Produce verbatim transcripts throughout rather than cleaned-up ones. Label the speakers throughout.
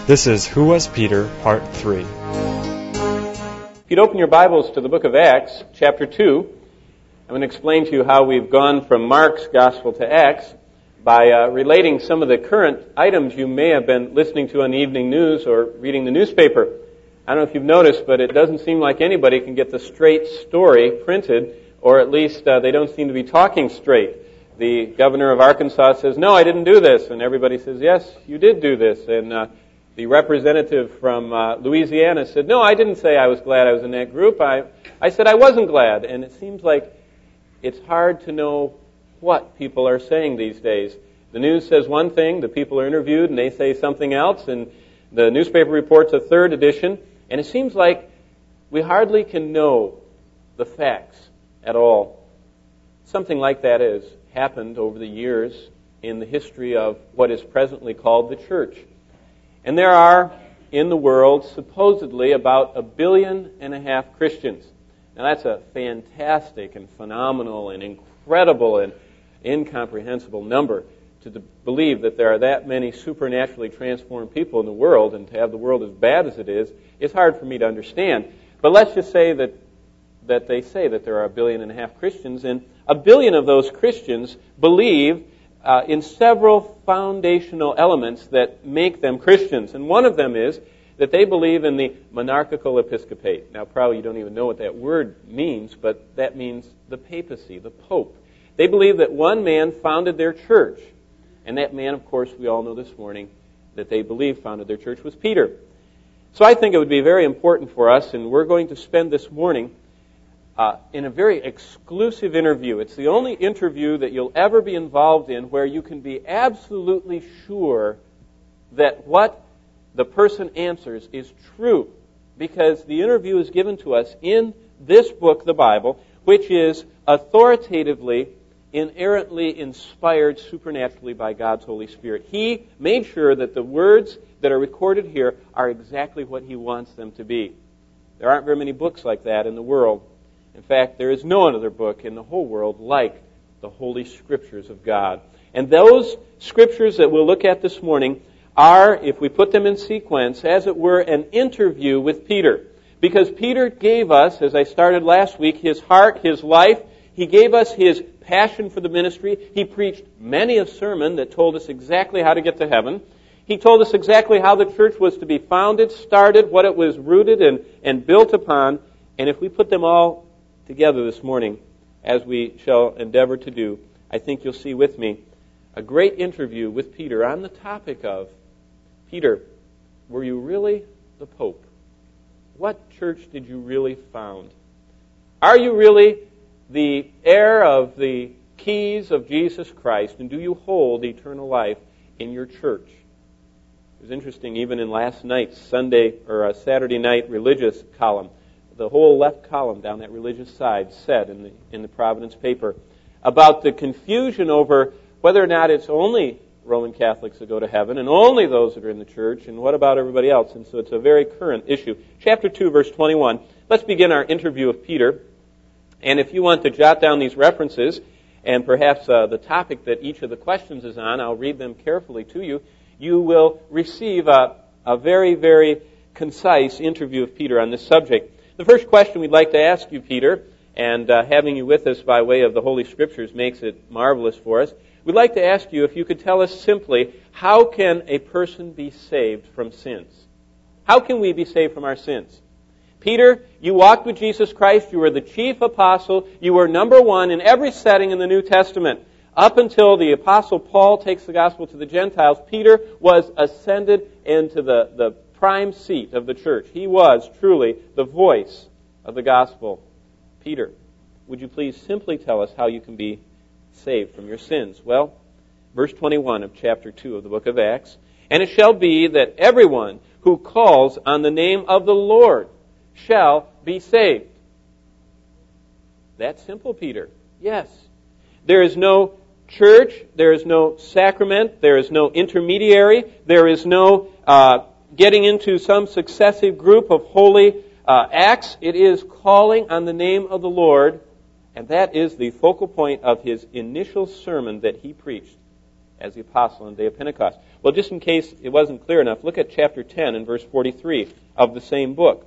Speaker 1: This is Who Was Peter, Part three.
Speaker 2: If you'd open your Bibles to the book of Acts, chapter two, I'm going to explain to you how we've gone from Mark's Gospel to Acts by uh, relating some of the current items you may have been listening to on the evening news or reading the newspaper. I don't know if you've noticed, but it doesn't seem like anybody can get the straight story printed, or at least uh, they don't seem to be talking straight. The governor of Arkansas says, "No, I didn't do this," and everybody says, "Yes, you did do this." And uh, the representative from uh, Louisiana said, "No, I didn't say I was glad I was in that group. I, I said I wasn't glad." And it seems like it's hard to know what people are saying these days. The news says one thing, the people are interviewed, and they say something else, and the newspaper reports a third edition, and it seems like we hardly can know the facts at all. Something like that has happened over the years in the history of what is presently called the church. And there are, in the world, supposedly about a billion and a half Christians. Now that's a fantastic and phenomenal and incredible and incomprehensible number to believe that there are that many supernaturally transformed people in the world, and to have the world as bad as it is, is hard for me to understand. But let's just say that that they say that there are a billion and a half Christians, and a billion of those Christians believe uh, in several foundational elements that make them Christians. And one of them is that they believe in the monarchical episcopate. Now, probably you don't even know what that word means, but that means the papacy, the pope. They believe that one man founded their church. And that man, of course, we all know this morning that they believe founded their church was Peter. So I think it would be very important for us, and we're going to spend this morning uh, in a very exclusive interview. It's the only interview that you'll ever be involved in where you can be absolutely sure that what the person answers is true, because the interview is given to us in this book, the Bible, which is authoritatively, inerrantly inspired supernaturally by God's Holy Spirit. He made sure that the words that are recorded here are exactly what He wants them to be. There aren't very many books like that in the world. In fact, there is no other book in the whole world like the Holy Scriptures of God. And those Scriptures that we'll look at this morning are, if we put them in sequence, as it were, an interview with Peter. Because Peter gave us, as I started last week, his heart, his life. He gave us his passion for the ministry. He preached many a sermon that told us exactly how to get to heaven. He told us exactly how the church was to be founded, started, what it was rooted and, and built upon. And if we put them all together this morning, as we shall endeavor to do, I think you'll see with me a great interview with Peter on the topic of, Peter, were you really the Pope? What church did you really found? Are you really the heir of the keys of Jesus Christ, and do you hold eternal life in your church? It was interesting, even in last night's Sunday or uh, Saturday night religious column, the whole left column down that religious side said in the in the Providence paper about the confusion over whether or not it's only Roman Catholics that go to heaven and only those that are in the church, and what about everybody else? And so it's a very current issue. Chapter two, verse twenty-one. Let's begin our interview with Peter. And if you want to jot down these references and perhaps uh, the topic that each of the questions is on, I'll read them carefully to you. You will receive a, a very, very concise interview of Peter on this subject. The first question we'd like to ask you, Peter, and uh, having you with us by way of the Holy Scriptures makes it marvelous for us. We'd like to ask you if you could tell us simply, how can a person be saved from sins? How can we be saved from our sins? Peter, you walked with Jesus Christ. You were the chief apostle. You were number one in every setting in the New Testament. Up until the apostle Paul takes the gospel to the Gentiles, Peter was ascended into the, the prime seat of the church. He was truly the voice of the gospel. Peter, would you please simply tell us how you can be saved from your sins? Well, verse twenty-one of chapter two of the book of Acts, "And it shall be that everyone who calls on the name of the Lord shall be saved." That's simple, Peter. Yes. There is no church, there is no sacrament, there is no intermediary, there is no uh, getting into some successive group of holy uh, acts. It is calling on the name of the Lord, and that is the focal point of his initial sermon that he preached as the apostle on the day of Pentecost. Well, just in case it wasn't clear enough, look at chapter ten and verse forty-three of the same book.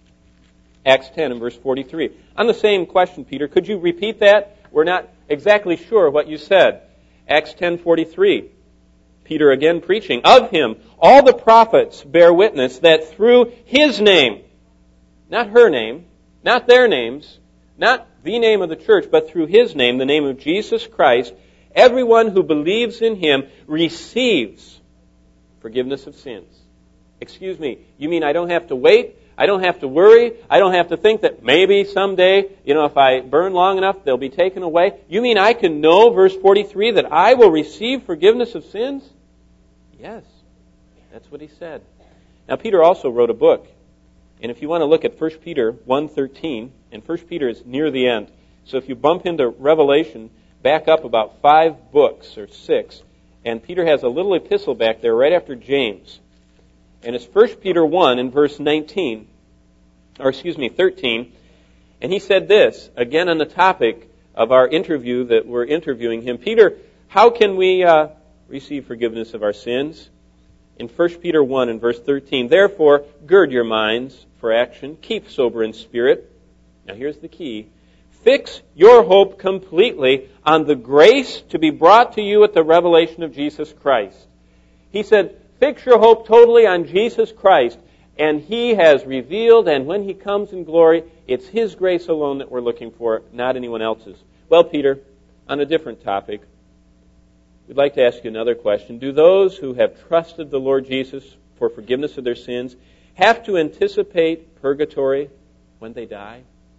Speaker 2: Acts ten and verse forty-three. On the same question, Peter, could you repeat that? We're not exactly sure what you said. Acts ten forty-three. Peter again preaching, of him all the prophets bear witness that through his name, not her name, not their names, not the name of the church, but through his name, the name of Jesus Christ, everyone who believes in him receives forgiveness of sins. Excuse me, you mean I don't have to wait? I don't have to worry? I don't have to think that maybe someday, you know, if I burn long enough, they'll be taken away? You mean I can know, verse forty-three, that I will receive forgiveness of sins? Yes, that's what he said. Now, Peter also wrote a book. And if you want to look at First Peter one thirteen, and First Peter is near the end. So if you bump into Revelation, back up about five books or six, and Peter has a little epistle back there right after James. And it's First Peter one in verse nineteen, or excuse me, thirteen. And he said this, again on the topic of our interview that we're interviewing him. Peter, how can we uh, receive forgiveness of our sins? In First Peter one in verse thirteen, therefore, gird your minds for action, keep sober in spirit. Now here's the key. Fix your hope completely on the grace to be brought to you at the revelation of Jesus Christ. He said, fix your hope totally on Jesus Christ, and He has revealed, and when He comes in glory, it's His grace alone that we're looking for, not anyone else's. Well, Peter, on a different topic, we'd like to ask you another question. Do those who have trusted the Lord Jesus for forgiveness of their sins have to anticipate purgatory when they die?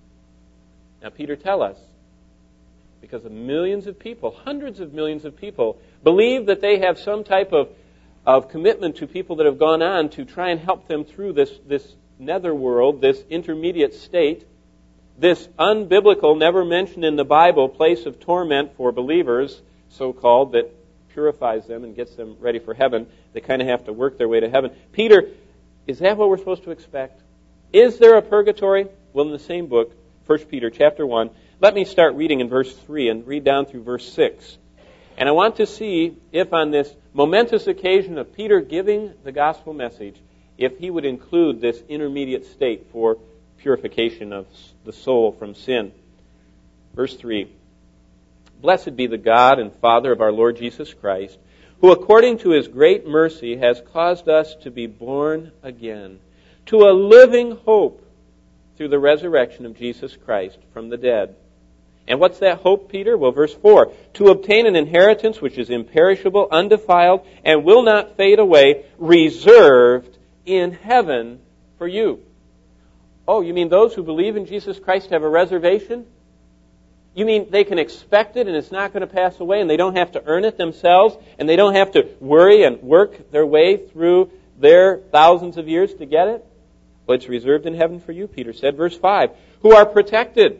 Speaker 2: Now, Peter, tell us, because of millions of people, hundreds of millions of people, believe that they have some type of, of commitment to people that have gone on to try and help them through this, this netherworld, this intermediate state, this unbiblical, never mentioned in the Bible, place of torment for believers, so-called, that purifies them and gets them ready for heaven. They kind of have to work their way to heaven. Peter, is that what we're supposed to expect? Is there a purgatory? Well, in the same book, First Peter chapter one, let me start reading in verse three and read down through verse six. And I want to see if on this momentous occasion of Peter giving the gospel message, if he would include this intermediate state for purification of the soul from sin. Verse three, blessed be the God and Father of our Lord Jesus Christ, who according to His great mercy has caused us to be born again to a living hope through the resurrection of Jesus Christ from the dead. And what's that hope, Peter? Well, verse four, to obtain an inheritance which is imperishable, undefiled, and will not fade away, reserved in heaven for you. Oh, you mean those who believe in Jesus Christ have a reservation? You mean they can expect it and it's not going to pass away and they don't have to earn it themselves and they don't have to worry and work their way through their thousands of years to get it? Well, it's reserved in heaven for you, Peter said. Verse five, who are protected.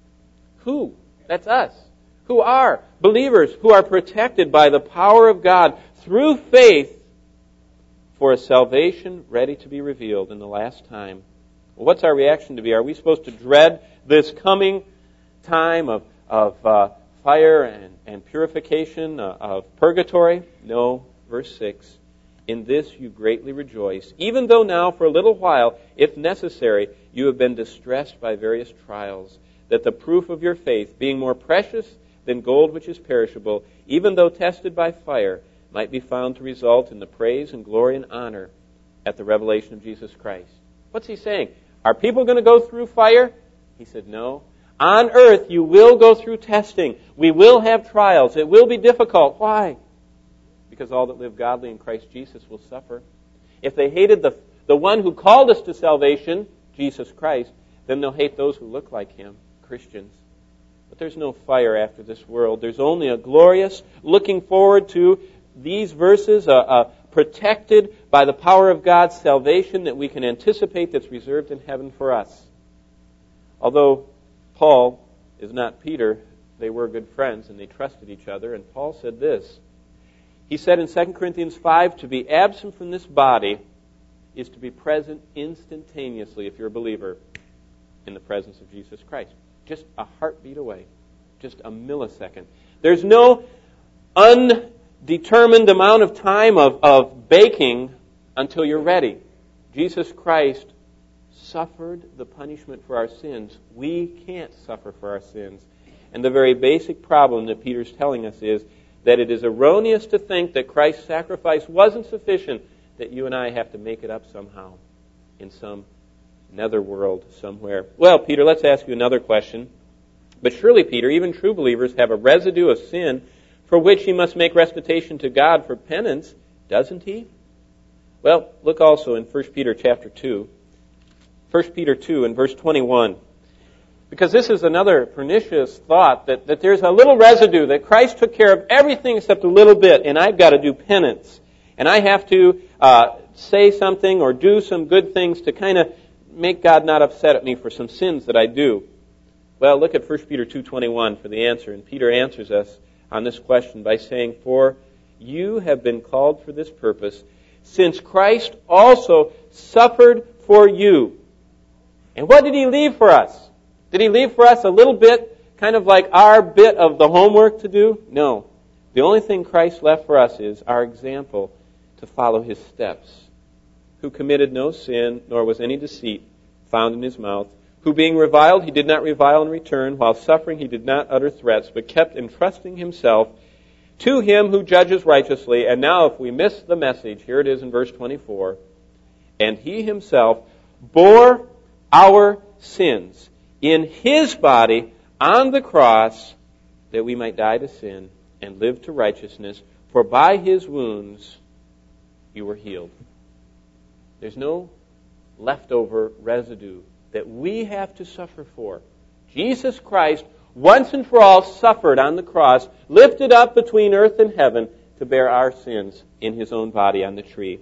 Speaker 2: Who? That's us. Who are believers who are protected by the power of God through faith for a salvation ready to be revealed in the last time. Well, what's our reaction to be? Are we supposed to dread this coming time of, of uh, fire and, and purification, uh, of purgatory? No. Verse six, in this you greatly rejoice, even though now for a little while, if necessary, you have been distressed by various trials, that the proof of your faith, being more precious than gold which is perishable, even though tested by fire, might be found to result in the praise and glory and honor at the revelation of Jesus Christ. What's he saying? Are people going to go through fire? He said, no. On earth you will go through testing. We will have trials. It will be difficult. Why? Because all that live godly in Christ Jesus will suffer. If they hated the, the one who called us to salvation, Jesus Christ, then they'll hate those who look like Him, Christians. But there's no fire after this world. There's only a glorious looking forward to these verses, a, a protected by the power of God's salvation that we can anticipate that's reserved in heaven for us. Although Paul is not Peter, they were good friends and they trusted each other. And Paul said this. He said in Second Corinthians five, to be absent from this body is to be present instantaneously, if you're a believer, in the presence of Jesus Christ. Just a heartbeat away. Just a millisecond. There's no determined amount of time of, of baking until you're ready. Jesus Christ suffered the punishment for our sins. We can't suffer for our sins. And the very basic problem that Peter's telling us is that it is erroneous to think that Christ's sacrifice wasn't sufficient, that you and I have to make it up somehow in some netherworld somewhere. Well, Peter, let's ask you another question. But surely, Peter, even true believers have a residue of sin for which he must make restitution to God for penance, doesn't he? Well, look also in First Peter chapter two. First Peter two and verse twenty-one. Because this is another pernicious thought, that, that there's a little residue, that Christ took care of everything except a little bit, and I've got to do penance. And I have to uh, say something or do some good things to kind of make God not upset at me for some sins that I do. Well, look at First Peter two twenty-one for the answer. And Peter answers us on this question by saying, "For you have been called for this purpose, since Christ also suffered for you." And what did he leave for us? Did he leave for us a little bit, kind of like our bit of the homework to do? No. The only thing Christ left for us is our example to follow his steps. Who committed no sin, nor was any deceit found in his mouth. Who being reviled, he did not revile in return. While suffering, he did not utter threats, but kept entrusting himself to him who judges righteously. And now if we miss the message, here it is in verse twenty-four. And he himself bore our sins in his body on the cross, that we might die to sin and live to righteousness. For by his wounds you were healed. There's no leftover residue that we have to suffer for. Jesus Christ, once and for all, suffered on the cross, lifted up between earth and heaven to bear our sins in his own body on the tree.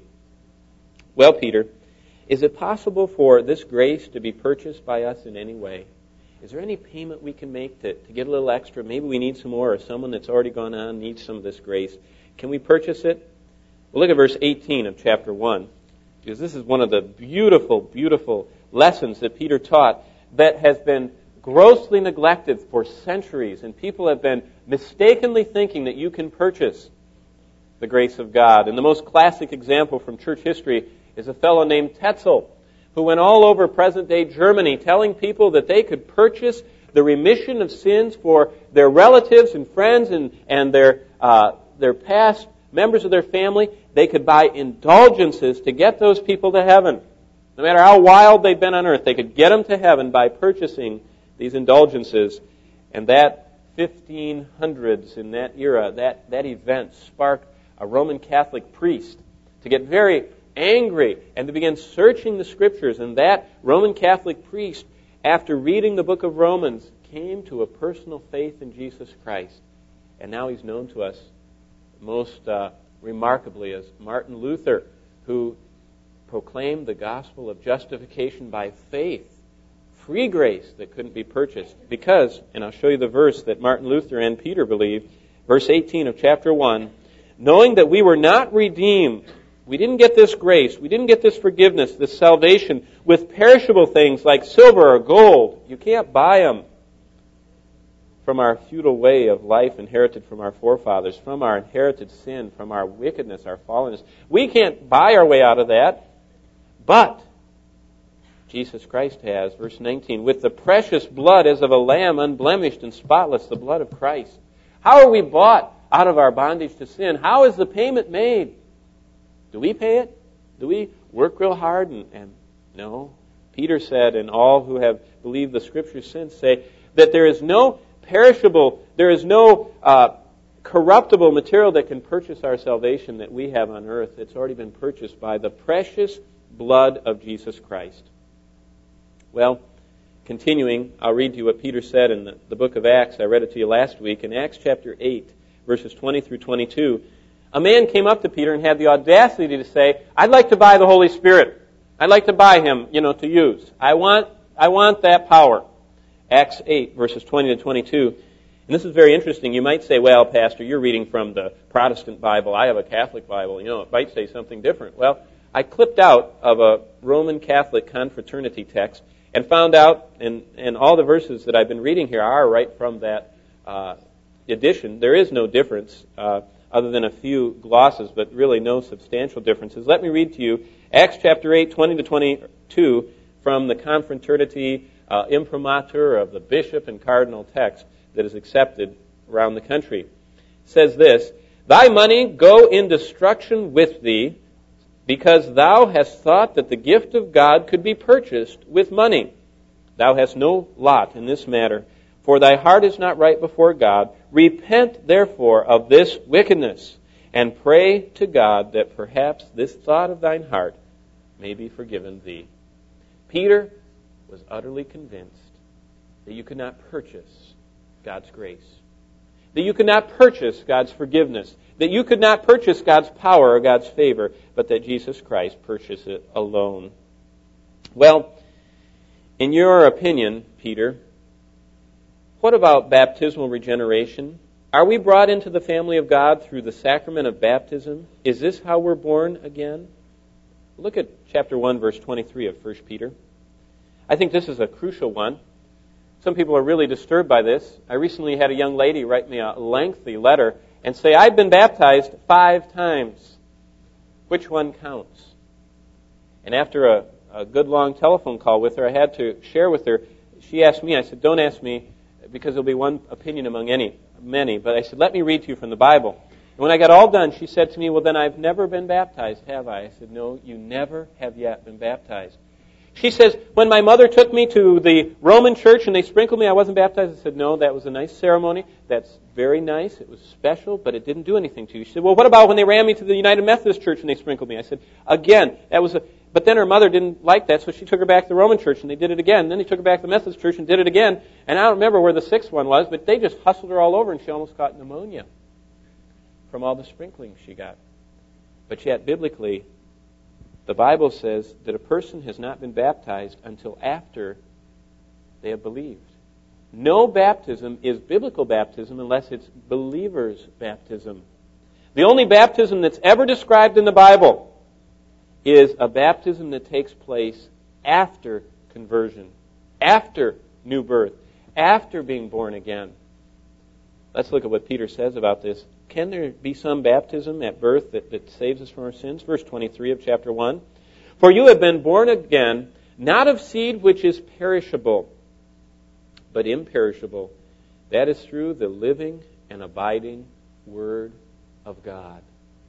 Speaker 2: Well, Peter, is it possible for this grace to be purchased by us in any way? Is there any payment we can make to, to get a little extra? Maybe we need some more, or someone that's already gone on needs some of this grace. Can we purchase it? Well, look at verse eighteen of chapter one, because this is one of the beautiful, beautiful lessons that Peter taught that has been grossly neglected for centuries, and people have been mistakenly thinking that you can purchase the grace of God. And the most classic example from church history is a fellow named Tetzel, who went all over present-day Germany telling people that they could purchase the remission of sins for their relatives and friends and, and their, uh, their past members of their family. They could buy indulgences to get those people to heaven. No matter how wild they'd been on earth, they could get them to heaven by purchasing these indulgences. And that fifteen hundreds in that era, that, that event sparked a Roman Catholic priest to get very angry and to begin searching the Scriptures. And that Roman Catholic priest, after reading the book of Romans, came to a personal faith in Jesus Christ. And now he's known to us most uh, remarkably as Martin Luther, who proclaimed the gospel of justification by faith, free grace that couldn't be purchased. Because, and I'll show you the verse that Martin Luther and Peter believed, verse eighteen of chapter one, knowing that we were not redeemed, we didn't get this grace, we didn't get this forgiveness, this salvation with perishable things like silver or gold. You can't buy them from our feudal way of life inherited from our forefathers, from our inherited sin, from our wickedness, our fallenness. We can't buy our way out of that. But Jesus Christ has, verse nineteen, with the precious blood as of a lamb, unblemished and spotless, the blood of Christ. How are we bought out of our bondage to sin? How is the payment made? Do we pay it? Do we work real hard? And, and no. Peter said, and all who have believed the Scriptures since say, that there is no perishable, there is no uh, corruptible material that can purchase our salvation that we have on earth. It's already been purchased by the precious blood of Jesus Christ. Well, continuing, I'll read to you what Peter said in the, the book of Acts. I read it to you last week. In Acts chapter eight, verses twenty through twenty-two, a man came up to Peter and had the audacity to say, I'd like to buy the Holy Spirit. I'd like to buy him, you know, to use. I want, I want that power. Acts eight, verses twenty to twenty-two. And this is very interesting. You might say, well, Pastor, you're reading from the Protestant Bible. I have a Catholic Bible. You know, it might say something different. Well, I clipped out of a Roman Catholic confraternity text and found out, and, and all the verses that I've been reading here are right from that uh, edition. There is no difference. Uh, other than a few glosses, but really no substantial differences. Let me read to you Acts chapter eight, twenty to twenty-two from the Confraternity uh, Imprimatur of the Bishop and Cardinal text that is accepted around the country. It says this, "Thy money go in destruction with thee, because thou hast thought that the gift of God could be purchased with money. Thou hast no lot in this matter, for thy heart is not right before God. Repent, therefore, of this wickedness, and pray to God that perhaps this thought of thine heart may be forgiven thee." Peter was utterly convinced that you could not purchase God's grace, that you could not purchase God's forgiveness, that you could not purchase God's power or God's favor, but that Jesus Christ purchased it alone. Well, in your opinion, Peter, what about baptismal regeneration? Are we brought into the family of God through the sacrament of baptism? Is this how we're born again? Look at chapter one, verse twenty-three of First Peter. I think this is a crucial one. Some people are really disturbed by this. I recently had a young lady write me a lengthy letter and say, "I've been baptized five times. Which one counts?" And after a, a good long telephone call with her, I had to share with her. She asked me, I said, "Don't ask me, because there'll be one opinion among any, many." But I said, "Let me read to you from the Bible." And when I got all done, she said to me, "Well, then I've never been baptized, have I?" I said, "No, you never have yet been baptized." She says, "When my mother took me to the Roman church and they sprinkled me, I wasn't baptized." I said, "No, that was a nice ceremony. That's very nice. It was special, but it didn't do anything to you." She said, "Well, what about when they ran me to the United Methodist Church and they sprinkled me?" I said, "Again, that was a..." But then her mother didn't like that, so she took her back to the Roman church and they did it again. And then they took her back to the Methodist church and did it again. And I don't remember where the sixth one was, but they just hustled her all over and she almost caught pneumonia from all the sprinkling she got. But yet, biblically, the Bible says that a person has not been baptized until after they have believed. No baptism is biblical baptism unless it's believer's baptism. The only baptism that's ever described in the Bible is a baptism that takes place after conversion, after new birth, after being born again. Let's look at what Peter says about this. Can there be some baptism at birth that, that saves us from our sins? Verse twenty-three of chapter one. "For you have been born again, not of seed which is perishable, but imperishable. That is through the living and abiding Word of God."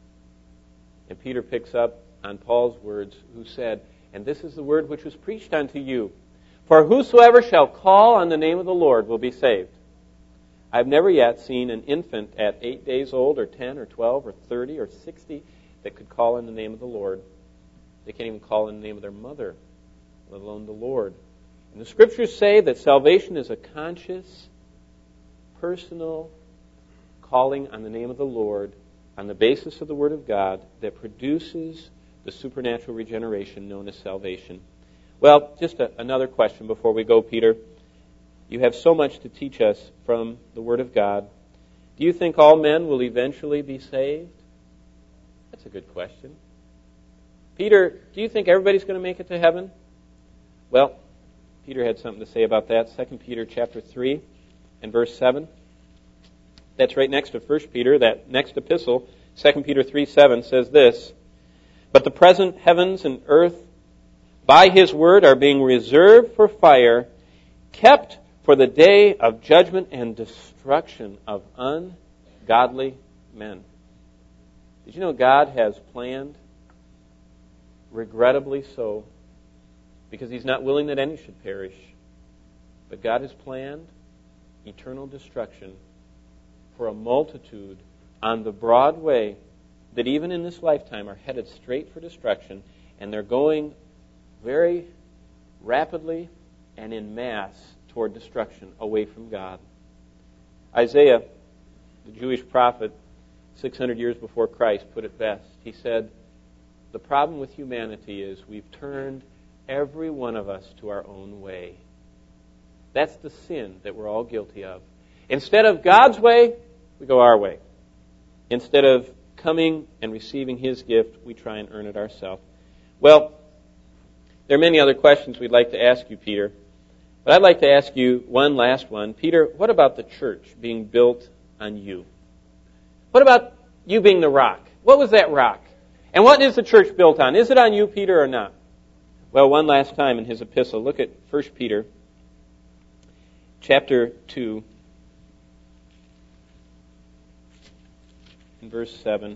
Speaker 2: And Peter picks up on Paul's words, who said, "And this is the word which was preached unto you. For whosoever shall call on the name of the Lord will be saved." I've never yet seen an infant at eight days old or ten or twelve or thirty or sixty that could call on the name of the Lord. They can't even call on the name of their mother, let alone the Lord. And the Scriptures say that salvation is a conscious, personal calling on the name of the Lord on the basis of the Word of God that produces the supernatural regeneration known as salvation. Well, just a, another question before we go, Peter. You have so much to teach us from the Word of God. Do you think all men will eventually be saved? That's a good question. Peter, do you think everybody's going to make it to heaven? Well, Peter had something to say about that. Second Peter chapter three and verse seven. That's right next to First Peter. That next epistle, Second Peter three seven, says this, "But the present heavens and earth by His word are being reserved for fire, kept for the day of judgment and destruction of ungodly men." Did you know God has planned, regrettably so, because He's not willing that any should perish, but God has planned eternal destruction for a multitude on the broad way that even in this lifetime are headed straight for destruction, and they're going very rapidly and in mass toward destruction, away from God. Isaiah, the Jewish prophet, six hundred years before Christ, put it best. He said, "The problem with humanity is we've turned every one of us to our own way." That's the sin that we're all guilty of. Instead of God's way, we go our way. Instead of coming and receiving His gift, we try and earn it ourselves. Well, there are many other questions we'd like to ask you, Peter. But I'd like to ask you one last one. Peter, what about the church being built on you? What about You being the rock. What was that rock? And what is the church built on? Is it on you, Peter, or not? Well, one last time in his epistle, look at First Peter chapter two, in verse seven.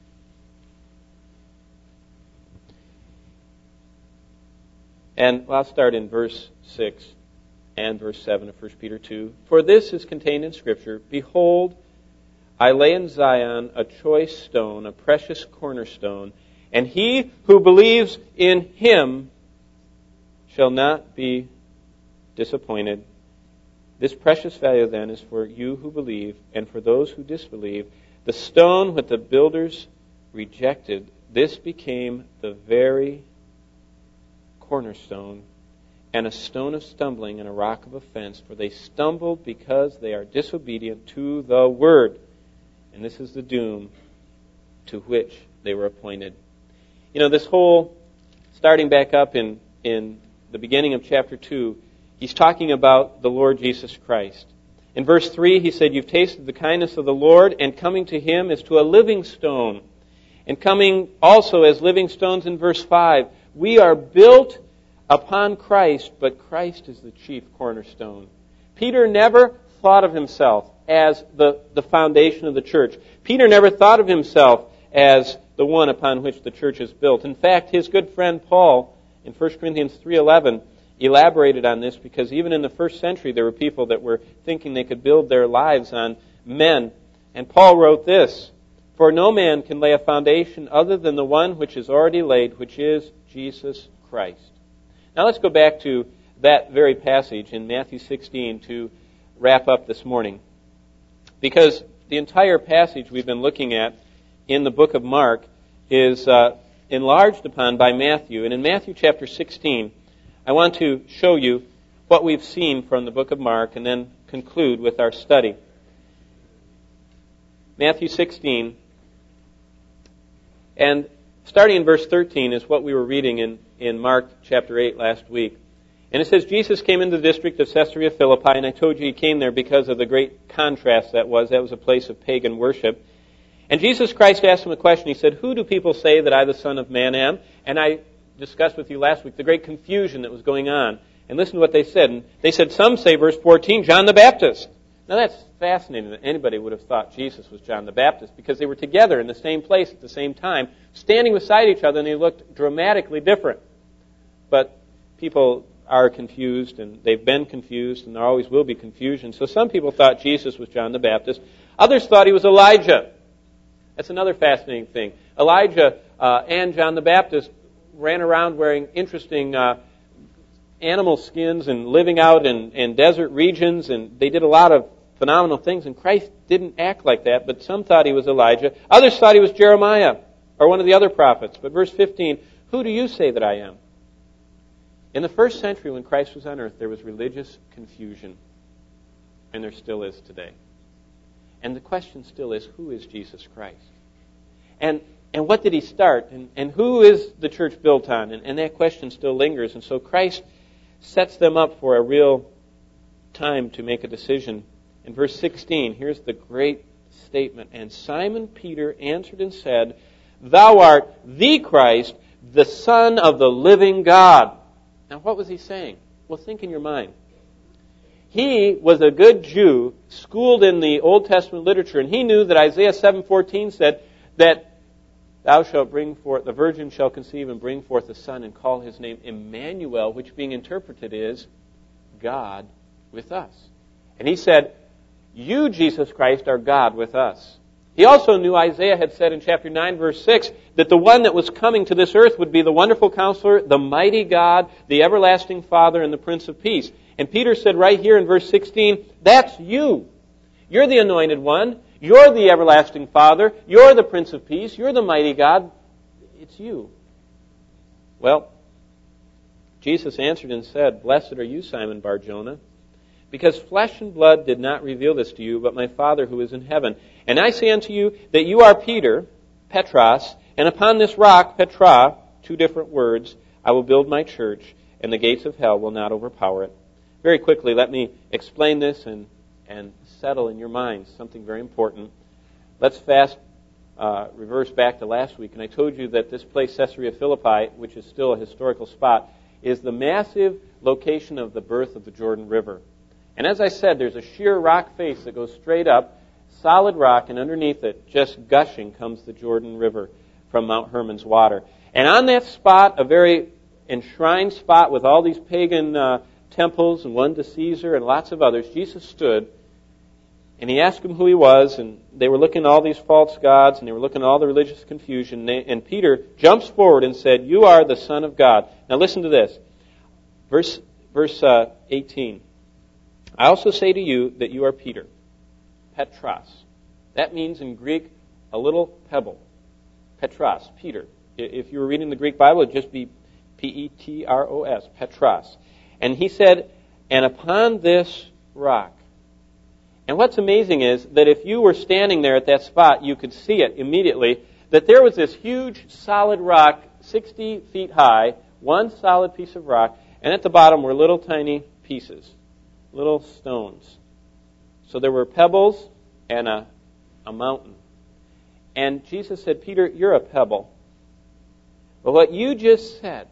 Speaker 2: And I'll start in verse six and verse seven of First Peter two. For this is contained in Scripture, Behold, I lay in Zion a choice stone, a precious cornerstone, and he who believes in him shall not be disappointed. This precious value then is for you who believe, and for those who disbelieve. The stone which the builders rejected, this became the very cornerstone, and a stone of stumbling and a rock of offense, for they stumbled because they are disobedient to the word. And this is the doom to which they were appointed. You know, this whole, starting back up in, in the beginning of chapter two, he's talking about the Lord Jesus Christ. In verse three, he said, You've tasted the kindness of the Lord, and coming to him is to a living stone. And coming also as living stones in verse five, we are built upon Christ, but Christ is the chief cornerstone. Peter never thought of himself as the, the foundation of the church. Peter never thought of himself as the one upon which the church is built. In fact, his good friend Paul, in First Corinthians three eleven, elaborated on this, because even in the first century there were people that were thinking they could build their lives on men. And Paul wrote this, For no man can lay a foundation other than the one which is already laid, which is Jesus Christ. Now let's go back to that very passage in Matthew sixteen to wrap up this morning. Because the entire passage we've been looking at in the book of Mark is uh, enlarged upon by Matthew. And in Matthew chapter sixteen, I want to show you what we've seen from the book of Mark and then conclude with our study. Matthew sixteen, and starting in verse thirteen is what we were reading in, in Mark chapter eight last week. And it says, Jesus came into the district of Caesarea Philippi, and I told you he came there because of the great contrast that was. That was a place of pagan worship. And Jesus Christ asked him a question. He said, Who do people say that I, the Son of Man, am? And I discussed with you last week the great confusion that was going on. And listen to what they said. And they said, some say, verse fourteen, John the Baptist. Now that's fascinating that anybody would have thought Jesus was John the Baptist, because they were together in the same place at the same time, standing beside each other, and they looked dramatically different. But people are confused, and they've been confused, and there always will be confusion. So some people thought Jesus was John the Baptist. Others thought he was Elijah. That's another fascinating thing. Elijah uh, and John the Baptist ran around wearing interesting uh, animal skins and living out in, in desert regions, and they did a lot of phenomenal things, and Christ didn't act like that, but some thought he was Elijah. Others thought he was Jeremiah, or one of the other prophets. But verse fifteen, who do you say that I am? In the first century when Christ was on earth, there was religious confusion, and there still is today. And the question still is, who is Jesus Christ? And and what did he start? And, and who is the church built on? And, and that question still lingers. And so Christ sets them up for a real time to make a decision. In verse sixteen, here's the great statement. And Simon Peter answered and said, Thou art the Christ, the Son of the living God. Now what was he saying? Well, think in your mind. He was a good Jew, schooled in the Old Testament literature, and he knew that Isaiah seven fourteen said that Thou shalt bring forth, the virgin shall conceive and bring forth a son and call his name Emmanuel, which being interpreted is God with us. And he said, You, Jesus Christ, are God with us. He also knew Isaiah had said in chapter nine, verse six, that the one that was coming to this earth would be the wonderful counselor, the mighty God, the everlasting Father, and the Prince of Peace. And Peter said right here in verse sixteen, that's you. You're the anointed one. You're the everlasting Father. You're the Prince of Peace. You're the mighty God. It's you. Well, Jesus answered and said, Blessed are you, Simon Bar-Jonah, because flesh and blood did not reveal this to you, but my Father who is in heaven. And I say unto you that you are Peter, Petros, and upon this rock, Petra, two different words, I will build my church, and the gates of hell will not overpower it. Very quickly, let me explain this and, and settle in your minds something very important. Let's fast uh, reverse back to last week, and I told you that this place, Caesarea Philippi, which is still a historical spot, is the massive location of the birth of the Jordan River. And as I said, there's a sheer rock face that goes straight up, solid rock, and underneath it, just gushing, comes the Jordan River from Mount Hermon's water. And on that spot, a very enshrined spot with all these pagan uh, temples, and one to Caesar and lots of others, Jesus stood, and he asked them who he was, and they were looking at all these false gods, and they were looking at all the religious confusion, and, they, and Peter jumps forward and said, "You are the Son of God." Now listen to this. Verse, verse uh, eighteen. "I also say to you that you are Peter, Petros." That means in Greek, a little pebble. Petros, Peter. If you were reading the Greek Bible, it would just be P E T R O S, Petros. And he said, "And upon this rock." And what's amazing is that if you were standing there at that spot, you could see it immediately, that there was this huge solid rock, sixty feet high, one solid piece of rock, and at the bottom were little tiny pieces, little stones. So there were pebbles and a, a mountain. And Jesus said, "Peter, you're a pebble. But what you just said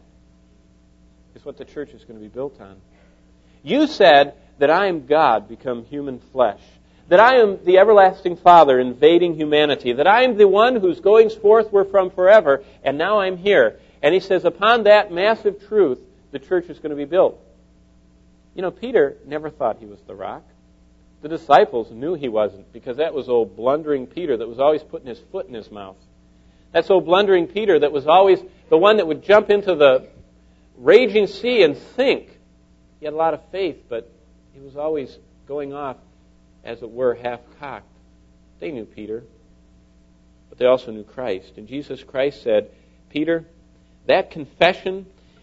Speaker 2: is what the church is going to be built on. You said that I am God become human flesh, that I am the everlasting Father invading humanity, that I am the one whose goings forth were from forever, and now I'm here." And he says, upon that massive truth, the church is going to be built. You know, Peter never thought he was the rock. The disciples knew he wasn't, because that was old blundering Peter that was always putting his foot in his mouth. That's old blundering Peter that was always the one that would jump into the raging sea and sink. He had a lot of faith, but he was always going off, as it were, half-cocked. They knew Peter, but they also knew Christ. And Jesus Christ said, "Peter, that confession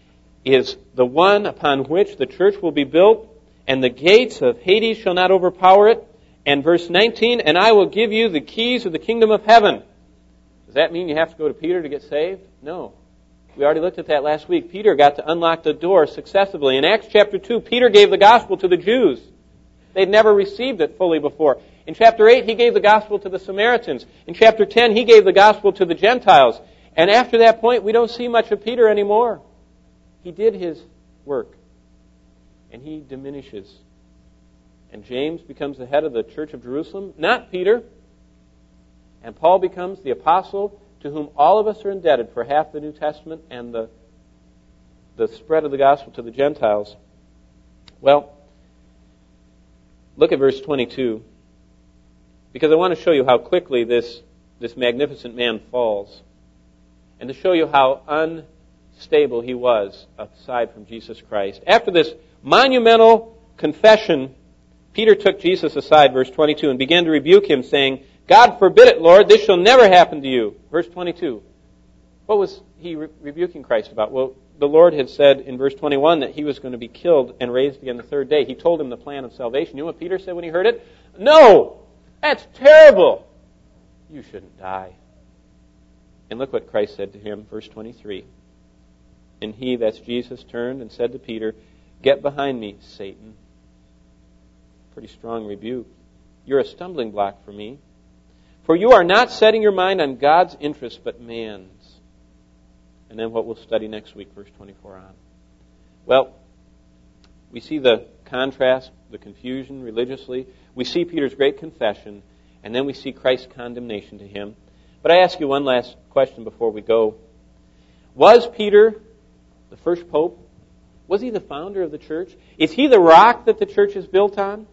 Speaker 2: is the one upon which the church will be built, and the gates of Hades shall not overpower it." And verse nineteen, "And I will give you the keys of the kingdom of heaven." Does that mean you have to go to Peter to get saved? No. We already looked at that last week. Peter got to unlock the door successively. In Acts chapter two, Peter gave the gospel to the Jews. They'd never received it fully before. In chapter eight, he gave the gospel to the Samaritans. In chapter ten, he gave the gospel to the Gentiles. And after that point, we don't see much of Peter anymore. He did his work, and he diminishes. And James becomes the head of the church of Jerusalem, not Peter. And Paul becomes the apostle to whom all of us are indebted for half the New Testament and the, the spread of the gospel to the Gentiles. Well, look at verse twenty-two, because I want to show you how quickly this, this magnificent man falls, and to show you how unstable he was aside from Jesus Christ. After this monumental confession, Peter took Jesus aside, verse twenty-two, and began to rebuke him, saying, "God forbid it, Lord, this shall never happen to you." Verse twenty-two. What was he re- rebuking Christ about? Well, the Lord had said in verse twenty-one that he was going to be killed and raised again the third day. He told him the plan of salvation. You know what Peter said when he heard it? "No! That's terrible! You shouldn't die." And look what Christ said to him, verse twenty-three. "And he," that's Jesus, "turned and said to Peter, 'Get behind me, Satan.'" Pretty strong rebuke. "You're a stumbling block for me. For you are not setting your mind on God's interest, but man's." And then what we'll study next week, verse twenty-four on. Well, we see the contrast, the confusion religiously. We see Peter's great confession, and then we see Christ's condemnation to him. But I ask you one last question before we go. Was Peter the first pope? Was he the founder of the church? Is he the rock that the church is built on?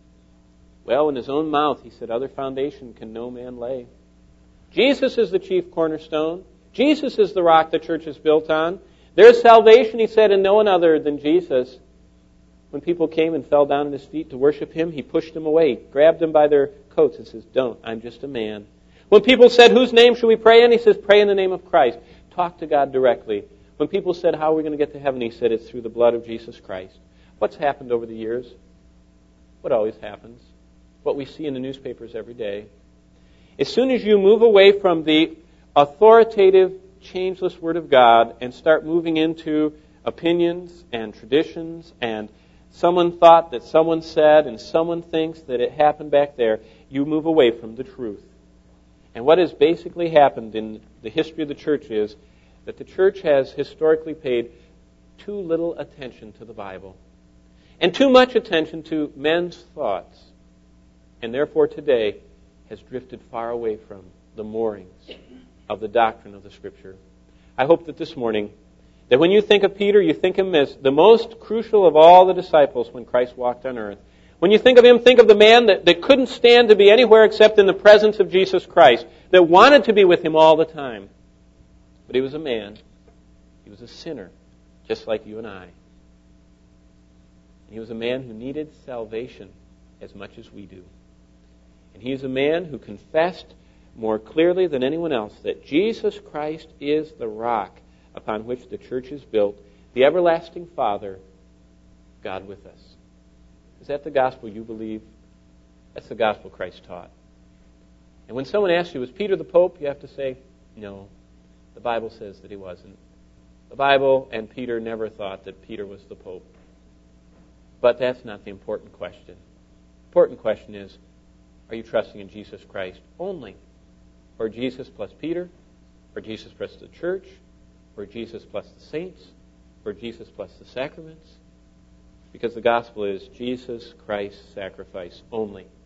Speaker 2: Well, in his own mouth, he said, "Other foundation can no man lay." Jesus is the chief cornerstone. Jesus is the rock the church is built on. There's salvation, he said, in no one other than Jesus. When people came and fell down at his feet to worship him, he pushed them away, grabbed them by their coats and says, "Don't, I'm just a man." When people said, "Whose name should we pray in?" he says, "Pray in the name of Christ." Talk to God directly. When people said, "How are we going to get to heaven?" he said, "It's through the blood of Jesus Christ." What's happened over the years? What always happens? What we see in the newspapers every day. As soon as you move away from the authoritative, changeless Word of God and start moving into opinions and traditions and someone thought that someone said and someone thinks that it happened back there, you move away from the truth. And what has basically happened in the history of the church is that the church has historically paid too little attention to the Bible and too much attention to men's thoughts, and therefore today has drifted far away from the moorings of the doctrine of the Scripture. I hope that this morning, that when you think of Peter, you think of him as the most crucial of all the disciples when Christ walked on earth. When you think of him, think of the man that, that couldn't stand to be anywhere except in the presence of Jesus Christ, that wanted to be with him all the time. But he was a man. He was a sinner, just like you and I. And he was a man who needed salvation as much as we do. And he is a man who confessed more clearly than anyone else that Jesus Christ is the rock upon which the church is built, the everlasting Father, God with us. Is that the gospel you believe? That's the gospel Christ taught. And when someone asks you, was Peter the Pope? You have to say, no. The Bible says that he wasn't. The Bible and Peter never thought that Peter was the Pope. But that's not the important question. The important question is, are you trusting in Jesus Christ only? Or Jesus plus Peter? Or Jesus plus the church? Or Jesus plus the saints? Or Jesus plus the sacraments? Because the gospel is Jesus Christ's sacrifice only.